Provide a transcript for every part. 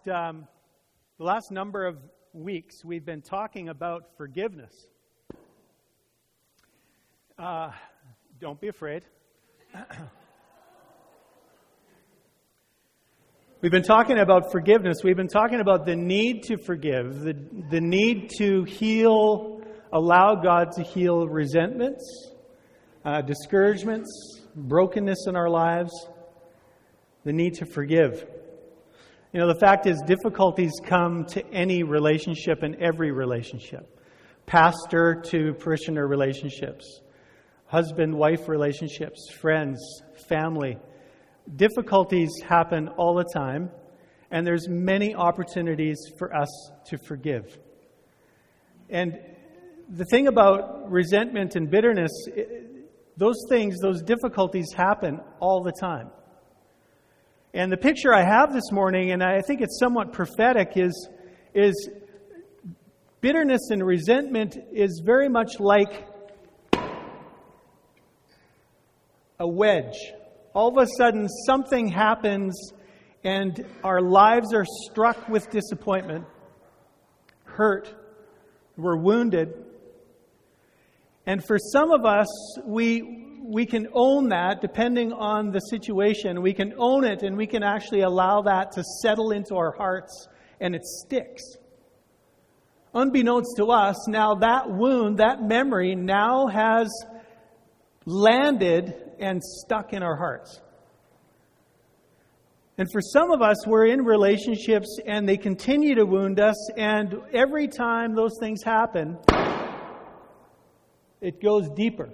The last number of weeks, we've been talking about forgiveness. Don't be afraid. We've been talking about forgiveness. We've been talking about the need to forgive, the need to heal, allow God to heal resentments, discouragements, brokenness in our lives, the need to forgive. You know, the fact is, difficulties come to any relationship and every relationship. Pastor to parishioner relationships, husband-wife relationships, friends, family. Difficulties happen all the time, and there's many opportunities for us to forgive. And the thing about resentment and bitterness, those difficulties happen all the time. And the picture I have this morning, and I think it's somewhat prophetic, is bitterness and resentment is very much like a wedge. All of a sudden, something happens, and our lives are struck with disappointment, hurt, we're wounded. And for some of us, we can own that depending on the situation. We can own it, and we can actually allow that to settle into our hearts, and it sticks. Unbeknownst to us, now that wound, that memory now has landed and stuck in our hearts. And for some of us, we're in relationships and they continue to wound us, and every time those things happen, it goes deeper.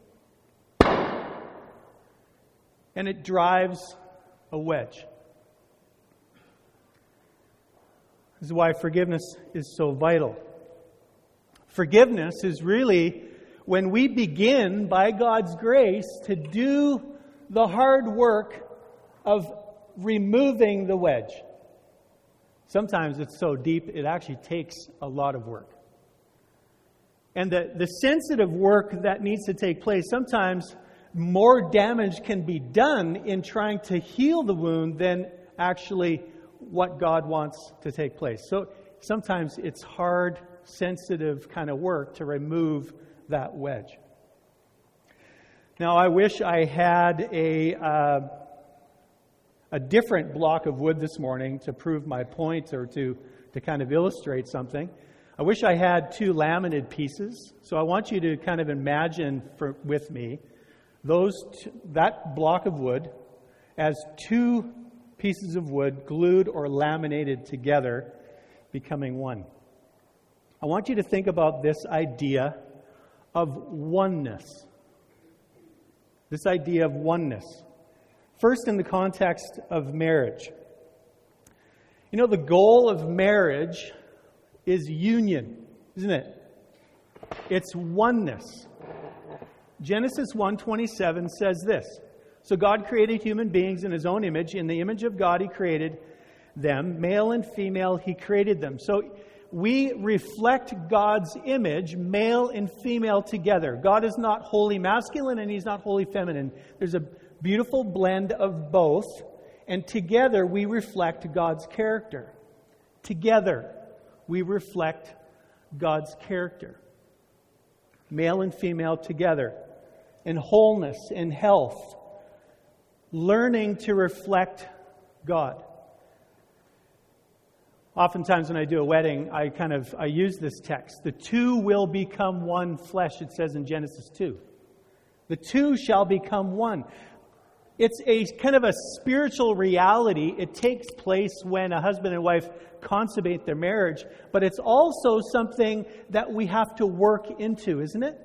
And it drives a wedge. This is why forgiveness is so vital. Forgiveness is really when we begin, by God's grace, to do the hard work of removing the wedge. Sometimes it's so deep, it actually takes a lot of work. And the sensitive work that needs to take place, sometimes more damage can be done in trying to heal the wound than actually what God wants to take place. So sometimes it's hard, sensitive kind of work to remove that wedge. Now, I wish I had a different block of wood this morning to prove my point or to kind of illustrate something. I wish I had two laminated pieces. So I want you to kind of imagine with me that block of wood as two pieces of wood glued or laminated together, becoming one. I want you to think about this idea of oneness. This idea of oneness. First, in the context of marriage. You know, the goal of marriage is union, isn't it? It's oneness. Genesis 1:27 says this: "So God created human beings in His own image. In the image of God He created them. Male and female He created them." So we reflect God's image, male and female together. God is not wholly masculine and He's not wholly feminine. There's a beautiful blend of both. And together we reflect God's character. Together we reflect God's character. Male and female together. In wholeness, in health. Learning to reflect God. Oftentimes when I do a wedding, I use this text. The two will become one flesh, it says in Genesis 2. The two shall become one. It's a kind of a spiritual reality. It takes place when a husband and wife consummate their marriage, but it's also something that we have to work into, isn't it?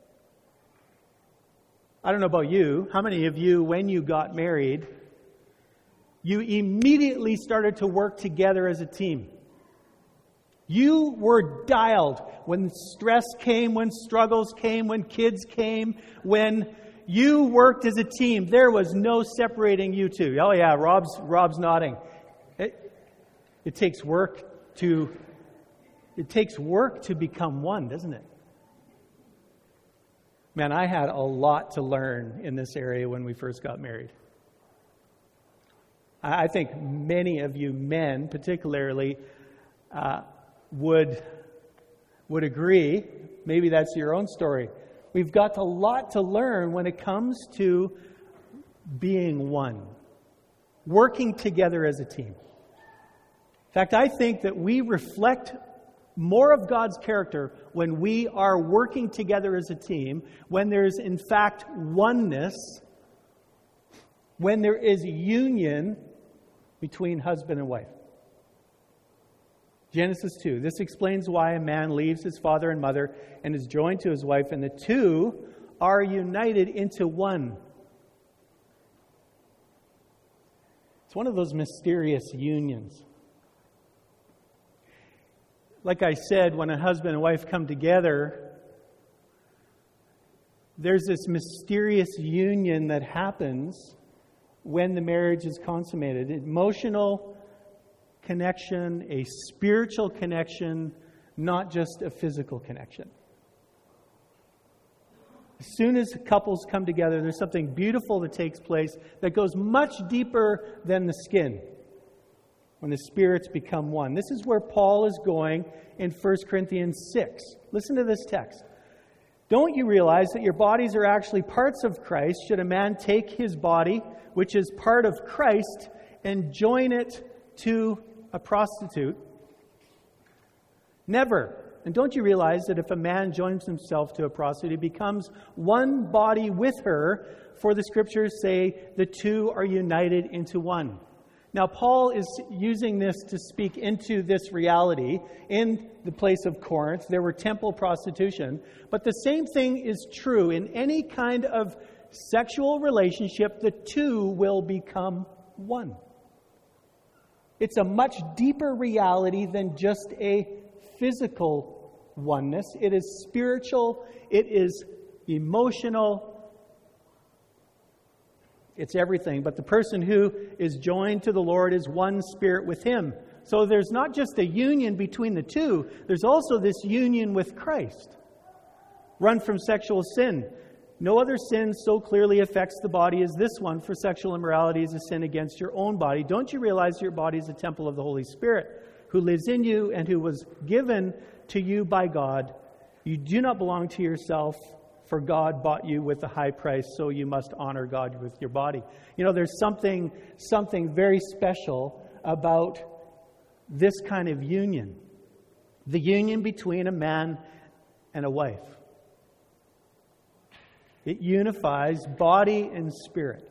I don't know about you. How many of you, when you got married, you immediately started to work together as a team? You were dialed when stress came, when struggles came, when kids came, when you worked as a team. There was no separating you two. Oh yeah, Rob's nodding. It takes work to become one, doesn't it? Man, I had a lot to learn in this area when we first got married. I think many of you men particularly would agree. Maybe that's your own story. We've got a lot to learn when it comes to being one, working together as a team. In fact, I think that we reflect more of God's character when we are working together as a team, when there's in fact oneness, when there is union between husband and wife. Genesis 2. This explains why a man leaves his father and mother and is joined to his wife, and the two are united into one. It's one of those mysterious unions. Like I said, when a husband and wife come together, there's this mysterious union that happens when the marriage is consummated. Emotional connection, a spiritual connection, not just a physical connection. As soon as couples come together, there's something beautiful that takes place that goes much deeper than the skin. When the spirits become one. This is where Paul is going in 1 Corinthians 6. Listen to this text. Don't you realize that your bodies are actually parts of Christ? Should a man take his body, which is part of Christ, and join it to a prostitute? Never. And don't you realize that if a man joins himself to a prostitute, he becomes one body with her? For the scriptures say the two are united into one. Now, Paul is using this to speak into this reality. In the place of Corinth, there were temple prostitution. But the same thing is true in any kind of sexual relationship. The two will become one. It's a much deeper reality than just a physical oneness. It is spiritual. It is emotional. It's everything. But the person who is joined to the Lord is one spirit with Him. So there's not just a union between the two. There's also this union with Christ. Run from sexual sin. No other sin so clearly affects the body as this one, for sexual immorality is a sin against your own body. Don't you realize your body is a temple of the Holy Spirit, who lives in you and who was given to you by God? You do not belong to yourself, for God bought you with a high price, so you must honor God with your body. You know, there's something very special about this kind of union. The union between a man and a wife. It unifies body and spirit.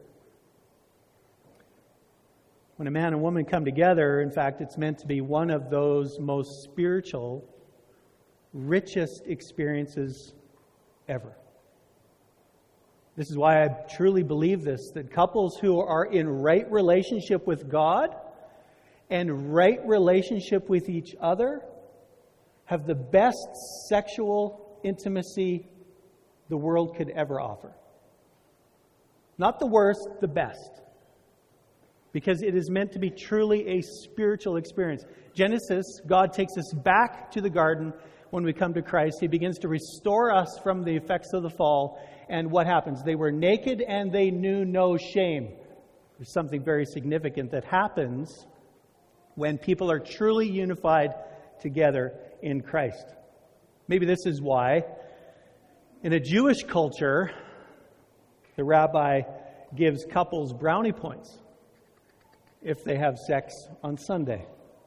When a man and woman come together, in fact, it's meant to be one of those most spiritual, richest experiences ever. This is why I truly believe this, that couples who are in right relationship with God and right relationship with each other have the best sexual intimacy the world could ever offer. Not the worst, the best. Because it is meant to be truly a spiritual experience. Genesis, God takes us back to the garden when we come to Christ. He begins to restore us from the effects of the fall. And what happens? They were naked and they knew no shame. There's something very significant that happens when people are truly unified together in Christ. Maybe this is why in a Jewish culture, the rabbi gives couples brownie points if they have sex on Sunday.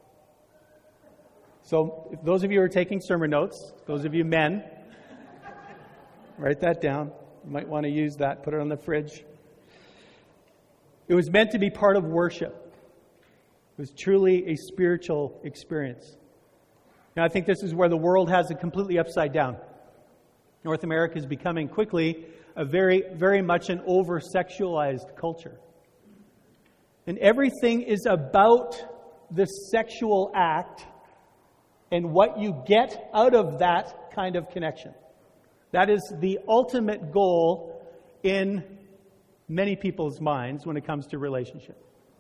So, if those of you who are taking sermon notes, those of you men, write that down. You might want to use that, put it on the fridge. It was meant to be part of worship. It was truly a spiritual experience. Now, I think this is where the world has it completely upside down. North America is becoming quickly a very, very much an over-sexualized culture. And everything is about the sexual act and what you get out of that kind of connection. That is the ultimate goal in many people's minds when it comes to relationship.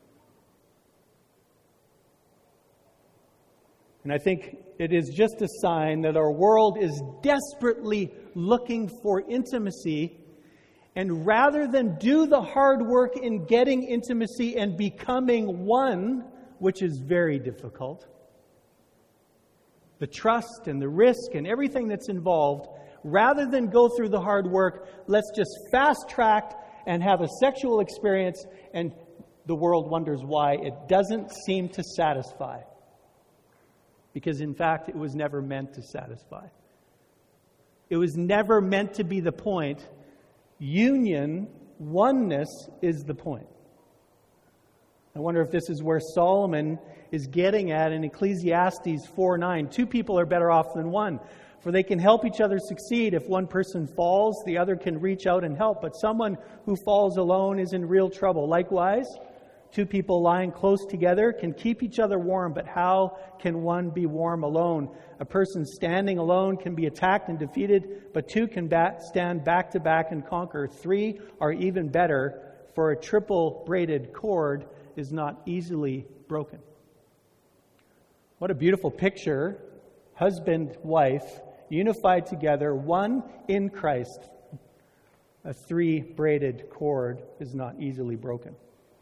And I think it is just a sign that our world is desperately looking for intimacy, And rather than do the hard work in getting intimacy and becoming one, which is very difficult, the trust and the risk and everything that's involved, rather than go through the hard work, let's just fast track and have a sexual experience, and the world wonders why it doesn't seem to satisfy. Because in fact, it was never meant to satisfy. It was never meant to be the point. Union, oneness, is the point. I wonder if this is where Solomon is getting at in Ecclesiastes 4:9. Two people are better off than one, for they can help each other succeed. If one person falls, the other can reach out and help. But someone who falls alone is in real trouble. Likewise, two people lying close together can keep each other warm, but how can one be warm alone? A person standing alone can be attacked and defeated, but two can stand back to back and conquer. Three are even better, for a triple braided cord is not easily broken. What a beautiful picture. Husband, wife, unified together, one in Christ. A three-braided cord is not easily broken.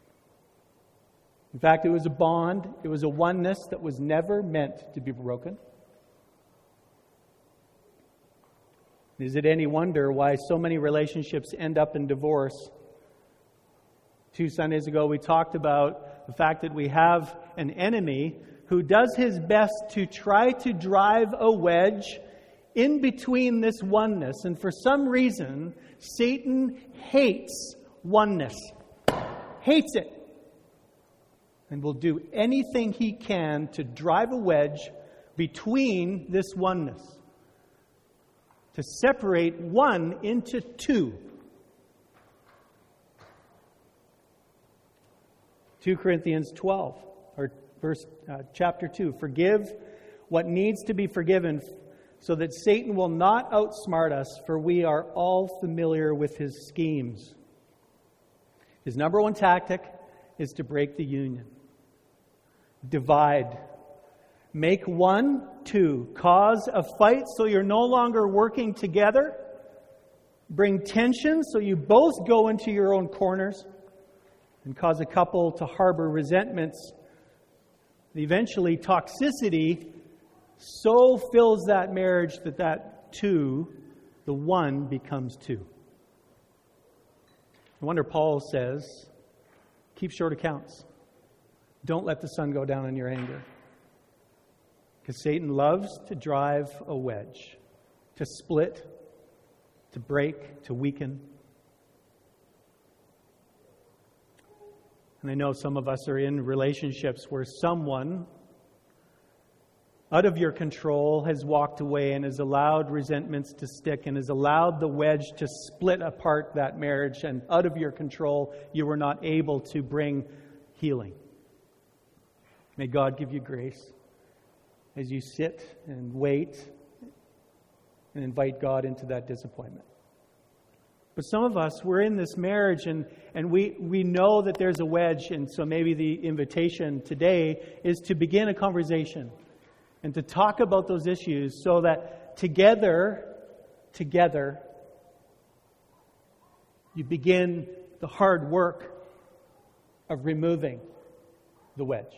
In fact, it was a bond, it was a oneness that was never meant to be broken. Is it any wonder why so many relationships end up in divorce? 2 Sundays ago, we talked about the fact that we have an enemy who does his best to try to drive a wedge in between this oneness. And for some reason, Satan hates oneness. Hates it. And will do anything he can to drive a wedge between this oneness. To separate one into two. 2 Corinthians 12, or chapter 2. Forgive what needs to be forgiven, so that Satan will not outsmart us, for we are all familiar with his schemes. His number one tactic is to break the union. Divide. Make one, two. Cause a fight so you're no longer working together. Bring tension so you both go into your own corners. And cause a couple to harbor resentments. Eventually, toxicity so fills that marriage that two, the one, becomes two. No wonder Paul says, keep short accounts. Don't let the sun go down in your anger. Because Satan loves to drive a wedge, to split, to break, to weaken. And I know some of us are in relationships where someone out of your control has walked away and has allowed resentments to stick and has allowed the wedge to split apart that marriage, and out of your control you were not able to bring healing. May God give you grace as you sit and wait and invite God into that disappointment. But some of us, we're in this marriage and we know that there's a wedge, and so maybe the invitation today is to begin a conversation and to talk about those issues so that together, you begin the hard work of removing the wedge.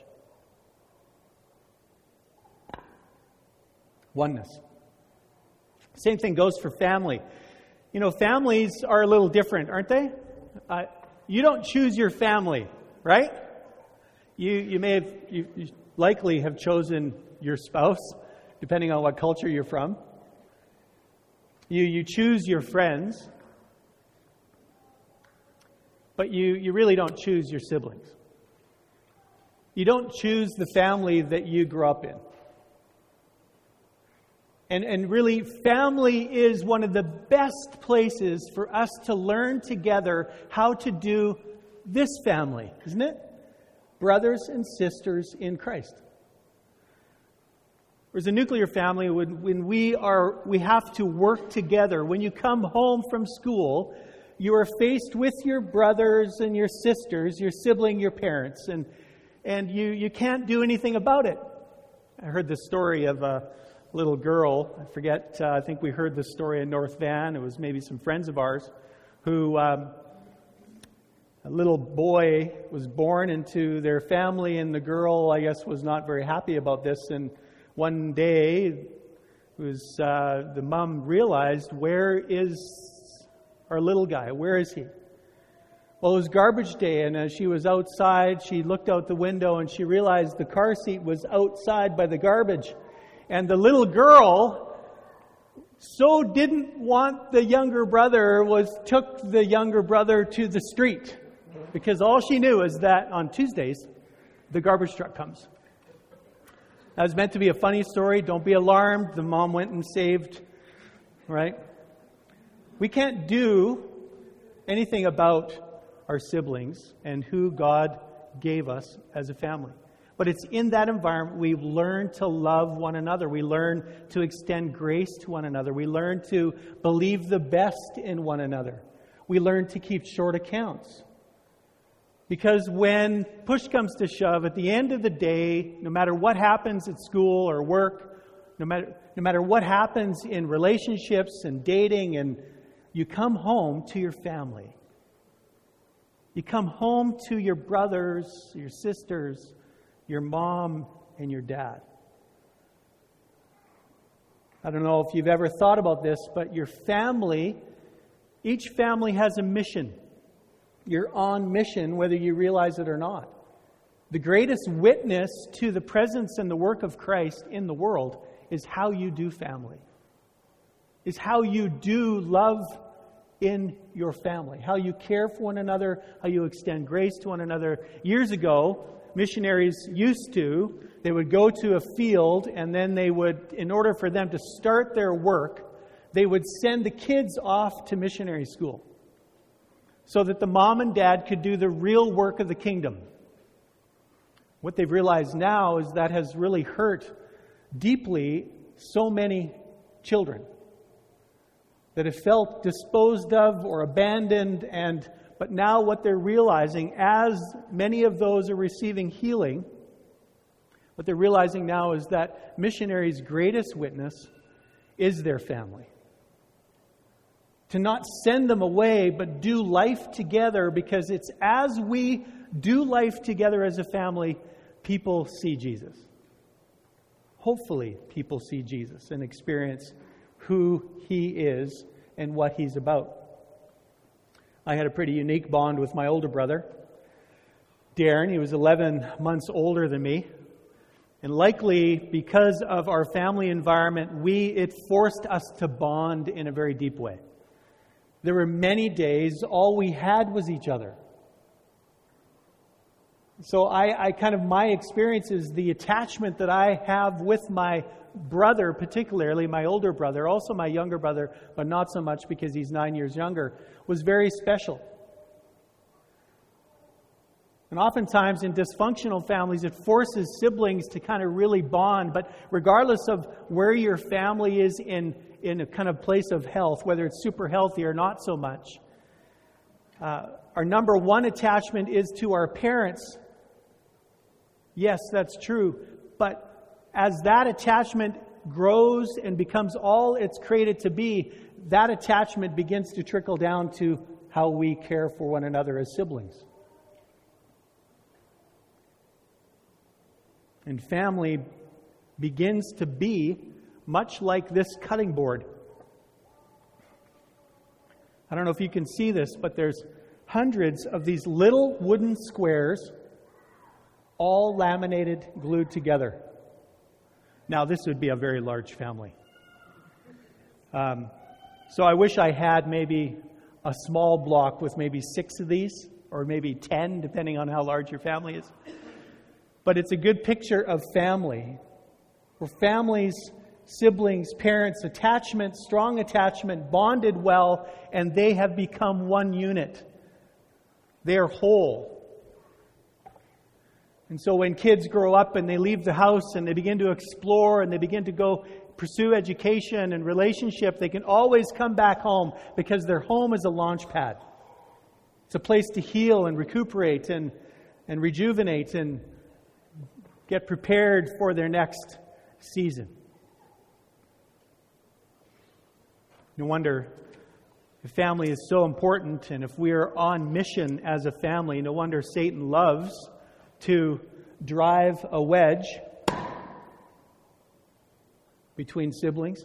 Oneness. Same thing goes for family. You know, families are a little different, aren't they? You don't choose your family, right? You likely have chosen your spouse, depending on what culture you're from. You choose your friends, but you really don't choose your siblings. You don't choose the family that you grew up in. And really, family is one of the best places for us to learn together how to do this family, isn't it? Brothers and sisters in Christ. Whereas a nuclear family, when we have to work together. When you come home from school, you are faced with your brothers and your sisters, your sibling, your parents, and you can't do anything about it. I heard the story of a little girl, I think we heard this story in North Van. It was maybe some friends of ours who a little boy was born into their family, and the girl, I guess, was not very happy about this. And one day, the mom realized, where is our little guy? Where is he? Well, it was garbage day, and as she was outside, she looked out the window and she realized the car seat was outside by the garbage. And the little girl so didn't want the younger brother, took the younger brother to the street. Because all she knew is that on Tuesdays, the garbage truck comes. That was meant to be a funny story. Don't be alarmed. The mom went and saved, right? We can't do anything about our siblings and who God gave us as a family. But it's in that environment we learn to love one another. We learn to extend grace to one another. We learn to believe the best in one another. We learn to keep short accounts. Because when push comes to shove, at the end of the day, no matter what happens at school or work, no matter what happens in relationships and dating, and you come home to your family. You come home to your brothers, your sisters, your mom, and your dad. I don't know if you've ever thought about this, but your family, each family has a mission. You're on mission, whether you realize it or not. The greatest witness to the presence and the work of Christ in the world is how you do family. Is how you do love in your family. How you care for one another, how you extend grace to one another. Years ago, missionaries they would go to a field, and then they would, in order for them to start their work, they would send the kids off to missionary school, so that the mom and dad could do the real work of the kingdom. What they've realized now is that has really hurt deeply so many children that have felt disposed of or abandoned. But now what they're realizing, as many of those are receiving healing, what they're realizing now is that missionaries' greatest witness is their family. To not send them away, but do life together, because it's as we do life together as a family, people see Jesus. Hopefully, people see Jesus and experience who He is and what He's about. I had a pretty unique bond with my older brother, Darren. He was 11 months older than me. And likely, because of our family environment, it forced us to bond in a very deep way. There were many days all we had was each other. So my experience is the attachment that I have with my brother, particularly my older brother, also my younger brother, but not so much because he's 9 years younger, was very special. And oftentimes in dysfunctional families, it forces siblings to kind of really bond. But regardless of where your family is in a kind of place of health, whether it's super healthy or not so much, our number one attachment is to our parents. Yes, that's true. But as that attachment grows and becomes all it's created to be, that attachment begins to trickle down to how we care for one another as siblings. And family begins to be much like this cutting board. I don't know if you can see this, but there's hundreds of these little wooden squares, all laminated, glued together. Now, this would be a very large family. So I wish I had maybe a small block with maybe 6 of these, or maybe 10, depending on how large your family is. But it's a good picture of family, where families, siblings, parents, attachment, strong attachment, bonded well, and they have become one unit. They are whole. And so when kids grow up and they leave the house and they begin to explore and they begin to go pursue education and relationship, they can always come back home because their home is a launch pad. It's a place to heal and recuperate and rejuvenate and get prepared for their next season. No wonder The family is so important, and if we are on mission as a family, no wonder Satan loves to drive a wedge between siblings.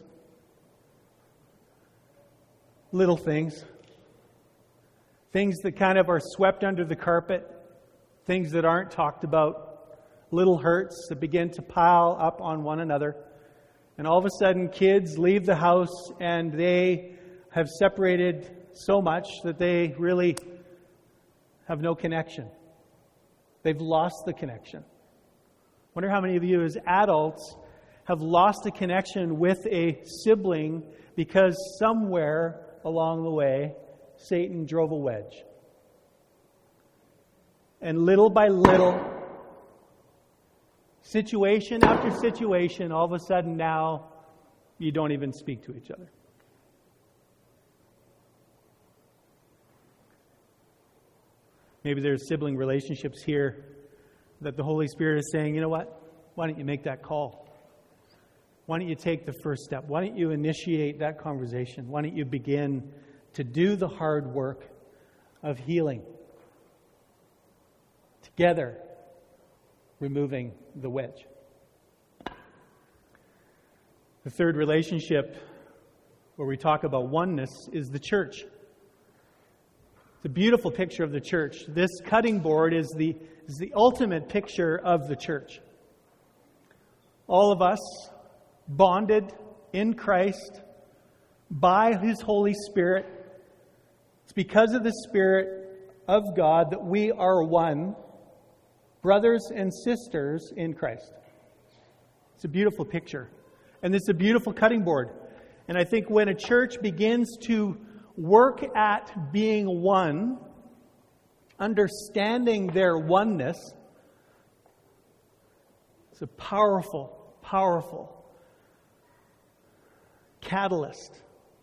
Little things. Things that kind of are swept under the carpet. Things that aren't talked about. Little hurts that begin to pile up on one another. And all of a sudden, kids leave the house and they have separated so much that they really have no connection. They've lost the connection. Wonder how many of you as adults have lost a connection with a sibling because somewhere along the way, Satan drove a wedge. And little by little, situation after situation, all of a sudden now, you don't even speak to each other. Maybe there's sibling relationships here that the Holy Spirit is saying, you know what? Why don't you make that call? Why don't you take the first step? Why don't you initiate that conversation? Why don't you begin to do the hard work of healing? Together, removing the wedge. The third relationship where we talk about oneness is the church. It's a beautiful picture of the church. This cutting board is the ultimate picture of the church. All of us bonded in Christ by His Holy Spirit. It's because of the Spirit of God that we are one, brothers and sisters in Christ. It's a beautiful picture. And it's a beautiful cutting board. And I think when a church begins to work at being one, understanding their oneness, it's a powerful, powerful catalyst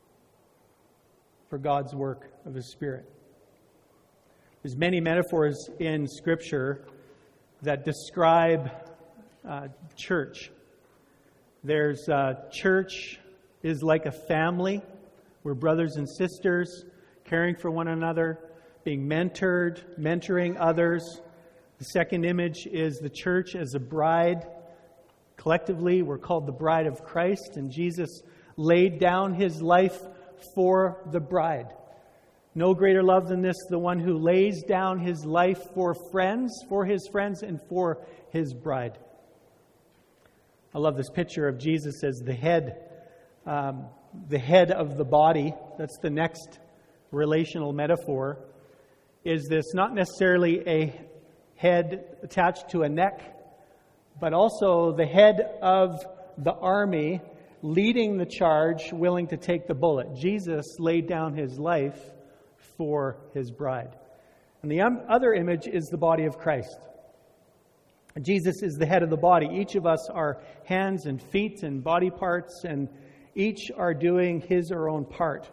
for God's work of His Spirit. There's many metaphors in Scripture that describe church. There's church is like a family. We're brothers and sisters, caring for one another, being mentored, mentoring others. The second image is the church as a bride. Collectively, we're called the bride of Christ, and Jesus laid down His life for the bride. No greater love than this, the one who lays down his life for His friends, and for His bride. I love this picture of Jesus as the head of the body. That's the next relational metaphor. Is this not necessarily a head attached to a neck, but also the head of the army leading the charge, willing to take the bullet. Jesus laid down His life for His bride. And the other image is the body of Christ. Jesus is the head of the body. Each of us are hands and feet and body parts, and each are doing his or her own part.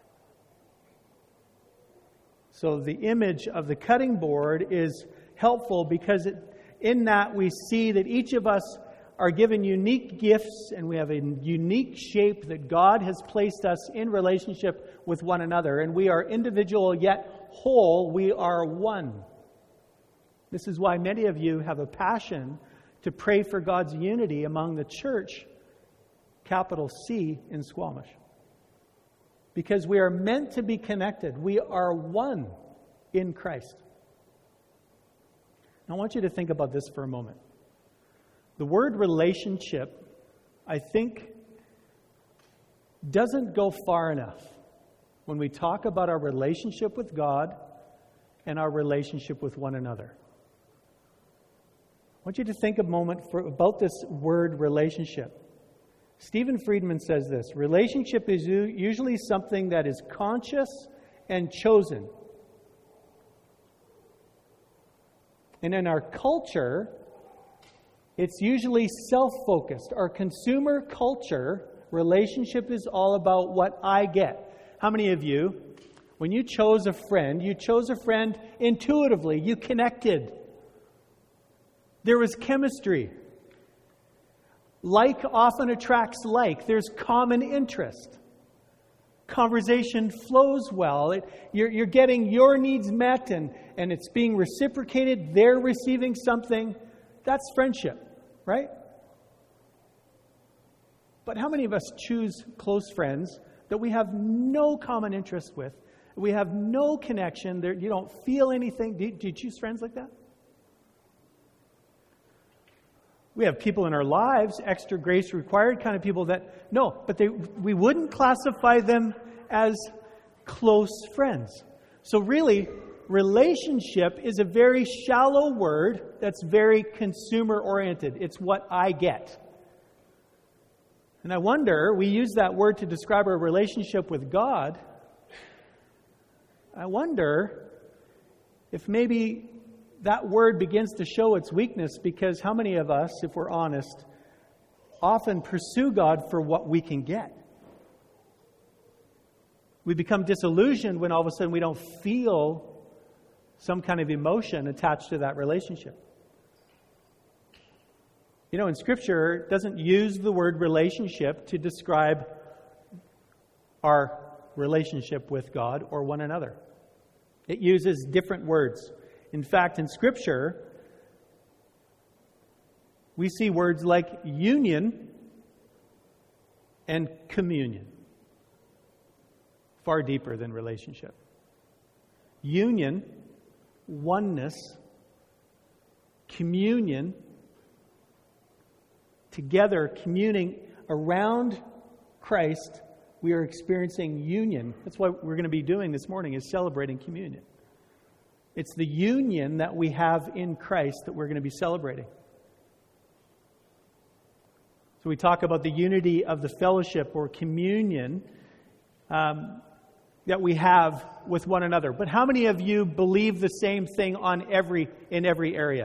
So the image of the cutting board is helpful because in that we see that each of us are given unique gifts, and we have a unique shape that God has placed us in relationship with one another. And we are individual yet whole. We are one. This is why many of you have a passion to pray for God's unity among the church, capital C, in Squamish. Because we are meant to be connected. We are one in Christ. I want you to think about this for a moment. The word relationship, I think, doesn't go far enough when we talk about our relationship with God and our relationship with one another. I want you to think a moment about this word relationship. Stephen Friedman says this: relationship is usually something that is conscious and chosen. And in our culture, it's usually self-focused. Our consumer culture, relationship is all about what I get. How many of you, when you chose a friend intuitively, you connected. There was chemistry. Like often attracts like. There's common interest. conversation flows well. You're getting your needs met and it's being reciprocated. They're receiving something. That's friendship, right? But how many of us choose close friends that we have no common interest with? We have no connection. You don't feel anything. Do you choose friends like that? We have people in our lives, extra grace required kind of people that, no, but we wouldn't classify them as close friends. So really, relationship is a very shallow word that's very consumer-oriented. It's what I get. And I wonder, we use that word to describe our relationship with God. I wonder if maybe that word begins to show its weakness, because how many of us, if we're honest, often pursue God for what we can get? We become disillusioned when all of a sudden we don't feel some kind of emotion attached to that relationship. You know, in Scripture, it doesn't use the word relationship to describe our relationship with God or one another. It uses different words. In fact, in Scripture, we see words like union and communion. Far deeper than relationship. Union, oneness, communion, together communing around Christ, we are experiencing union. That's what we're going to be doing this morning, is celebrating communion. It's the union that we have in Christ that we're going to be celebrating. So we talk about the unity of the fellowship or communion that we have with one another. But how many of you believe the same thing in every area?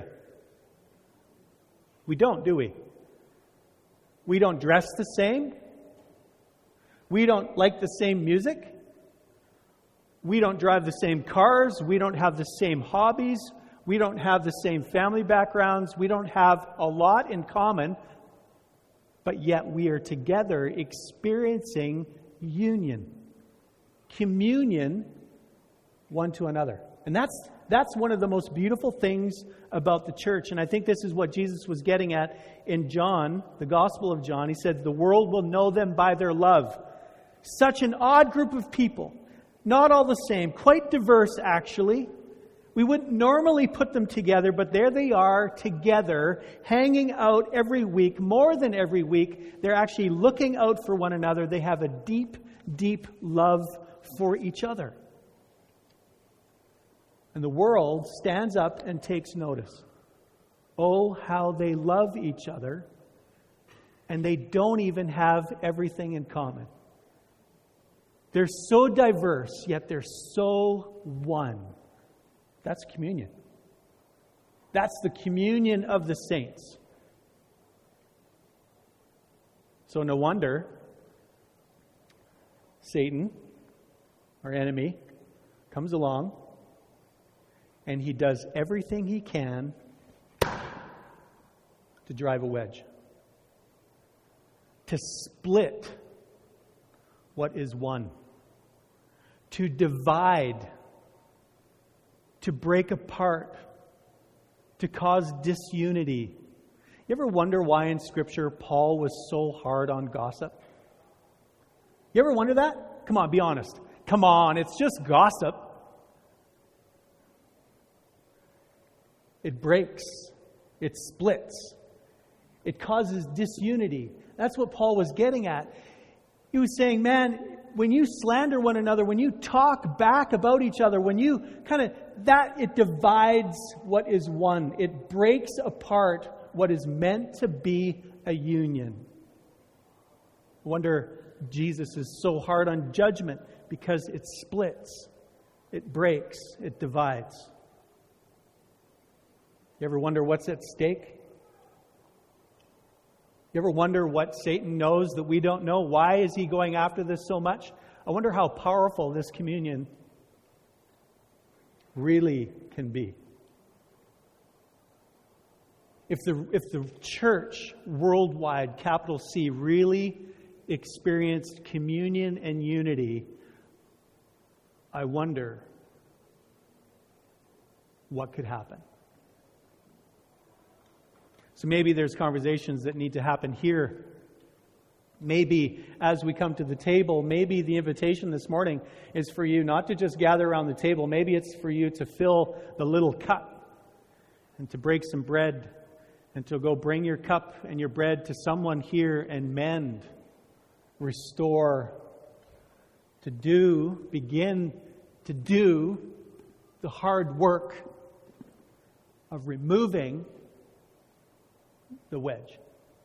We don't, do we? We don't dress the same. We don't like the same music. We don't drive the same cars. We don't have the same hobbies. We don't have the same family backgrounds. We don't have a lot in common. But yet we are together experiencing union, communion one to another. And that's one of the most beautiful things about the church. And I think this is what Jesus was getting at in John, the Gospel of John. He said, the world will know them by their love. Such an odd group of people. Not all the same. Quite diverse, actually. We wouldn't normally put them together, but there they are together, hanging out every week, more than every week. They're actually looking out for one another. They have a deep, deep love for each other. And the world stands up and takes notice. Oh, how they love each other, and they don't even have everything in common. They're so diverse, yet they're so one. That's communion. That's the communion of the saints. So no wonder Satan, our enemy, comes along and he does everything he can to drive a wedge, to split what is one, to divide, to break apart, to cause disunity. You ever wonder why in Scripture Paul was so hard on gossip? You ever wonder that? Come on, be honest. Come on, it's just gossip. It breaks. It splits. It causes disunity. That's what Paul was getting at. He was saying, man, when you slander one another, when you talk back about each other, when you it divides what is one. It breaks apart what is meant to be a union. I wonder Jesus is so hard on judgment because it splits, it breaks, it divides. You ever wonder what's at stake? You ever wonder what Satan knows that we don't know? Why is he going after this so much? I wonder how powerful this communion really can be. If the church worldwide, capital C, really experienced communion and unity, I wonder what could happen. So maybe there's conversations that need to happen here. Maybe as we come to the table, maybe the invitation this morning is for you not to just gather around the table. Maybe it's for you to fill the little cup and to break some bread and to go bring your cup and your bread to someone here and mend, restore, begin to do the hard work of removing the wedge,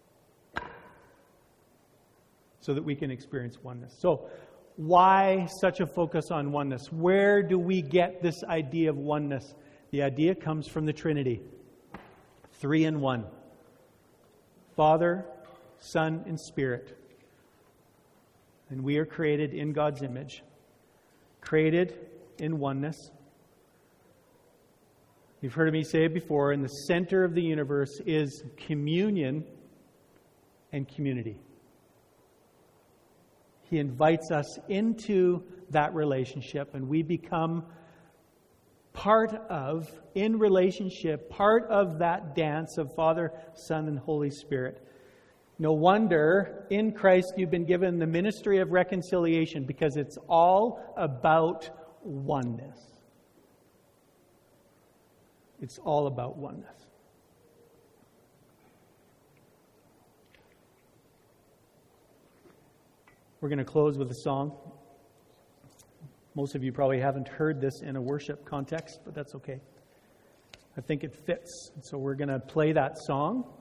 so that we can experience oneness. So, why such a focus on oneness? Where do we get this idea of oneness? The idea comes from the Trinity. 3 in 1. Father, Son, and Spirit. And we are created in God's image. Created in oneness. You've heard me say it before, in the center of the universe is communion and community. He invites us into that relationship, and we become part of that dance of Father, Son, and Holy Spirit. No wonder in Christ you've been given the ministry of reconciliation, because it's all about oneness. It's all about oneness. We're going to close with a song. Most of you probably haven't heard this in a worship context, but that's okay. I think it fits. So we're going to play that song.